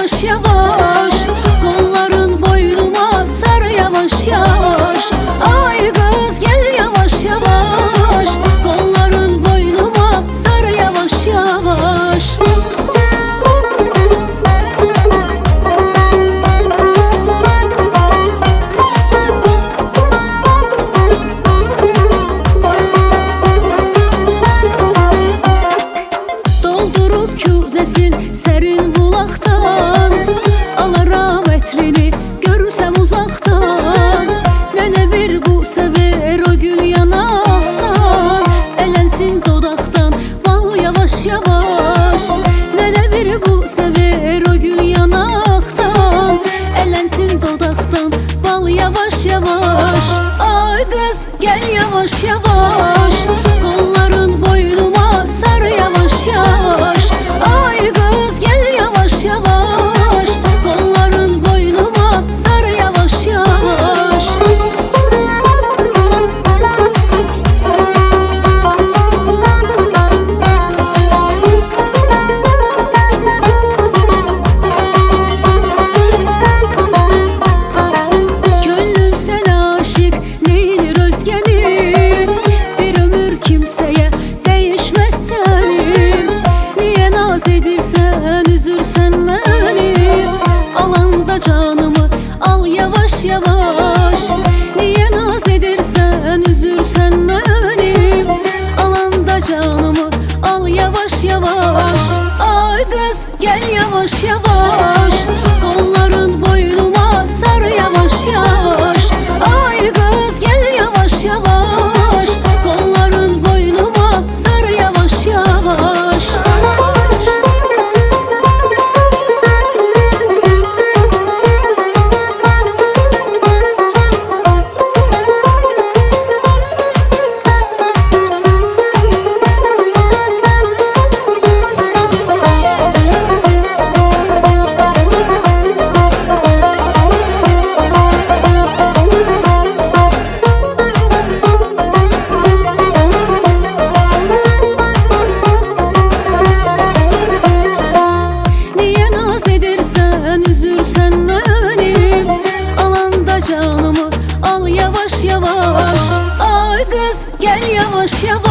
yavaş yavaş, kolların boynuma sar yavaş yavaş. Ay kız gel yavaş yavaş, kolların boynuma sar yavaş yavaş. Doldurup küzesin serin bulaktan, alaram etrini görürsem uzaktan. Nene bir bu sever o gül yanaktan, elensin dodaktan bal yavaş yavaş. Nene bir bu sever o gül yanaktan, elensin dodaktan bal yavaş yavaş. Ay kız gel yavaş yavaş, kolların boynuma sar yavaş yavaş. Ay kız gel yavaş yavaş, kolların boynuma sar yavaş yavaş. Gönlüm sana aşık neydir özgenin, bir ömür kimseye değişmez senin. Niye naz edirsen üzürsen beni, alanda canımı al yavaş yavaş. Niye naz edirsen üzürsen beni, alanda canımı al yavaş yavaş. Ay kız gel yavaş yavaş, kolların boynuma sar yavaş yavaş. Ay kız gel yavaş yavaş, kolların boynuma sar yavaş yavaş. Niye naz edirsen üzürsen beni, alanda canımı al yavaş yavaş. Ay kız gel yavaş yavaş.